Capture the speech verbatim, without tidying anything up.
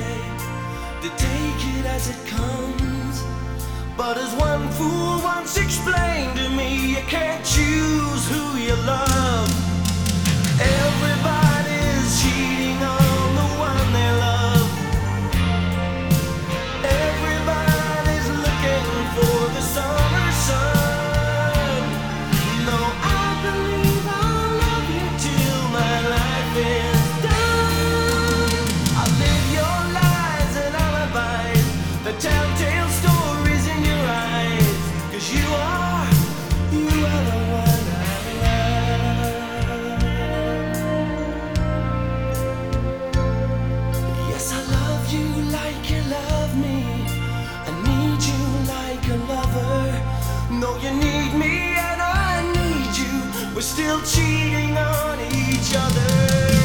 to take it as it comes. But as one fool once explained to me, you can't choose who you love. Everybody's cheating on the one they love. Everybody's looking for the summer sun. No, I believe I'll love you till my life is done. I'll live your lies and alibis, the telltale stories in your eyes. 'Cause you are, you are the one I love. Yes, I love you like you love me. I need you like a lover. No, you need me and I need you. We're still cheating on each other.